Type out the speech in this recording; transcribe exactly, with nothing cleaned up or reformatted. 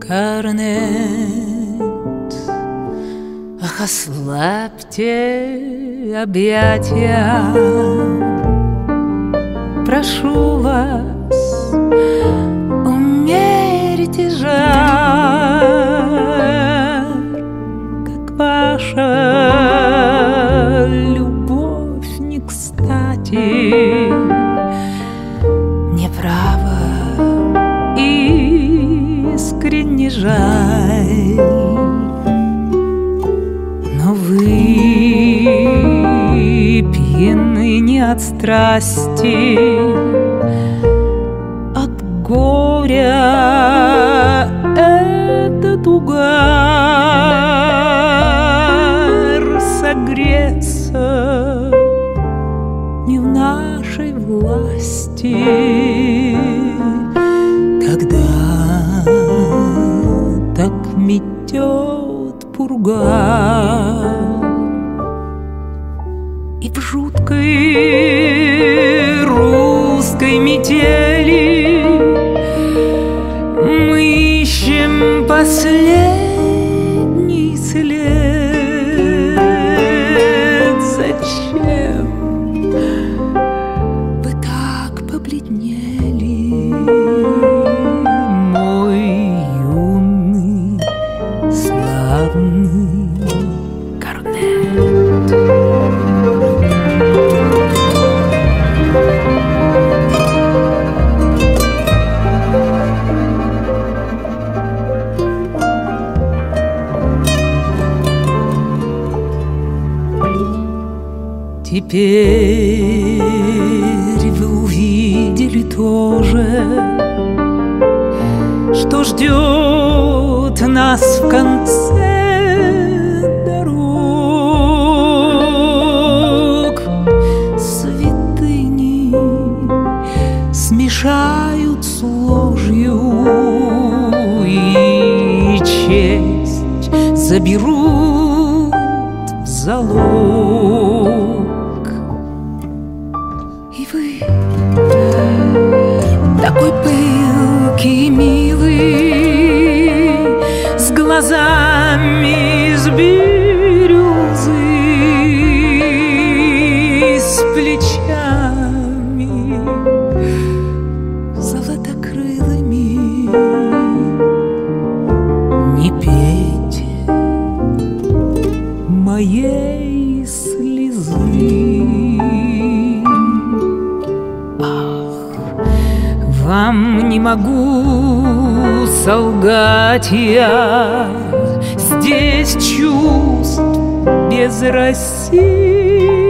корнет. Ах, ослабьте объятия, прошу вас, умерьте жар, как ваша любовь не кстати. Мне право искренне жаль, но вы пьяны не от страсти, от горя. Этот угар согреться не в нашей власти, когда так метет пурга. И в жуткой русской метели мы ищем последний след. Зачем вы так побледнели, мой юный славный корнет? Теперь вы увидели тоже, что ждет нас в конце дорог. Святыни смешают с ложью, и честь заберут в залог. И вы такой пылкий и милый, с глазами из бирюзы, с плечами золотокрылыми. Не пейте моей слезы. Вам не могу солгать я, здесь чувств без России.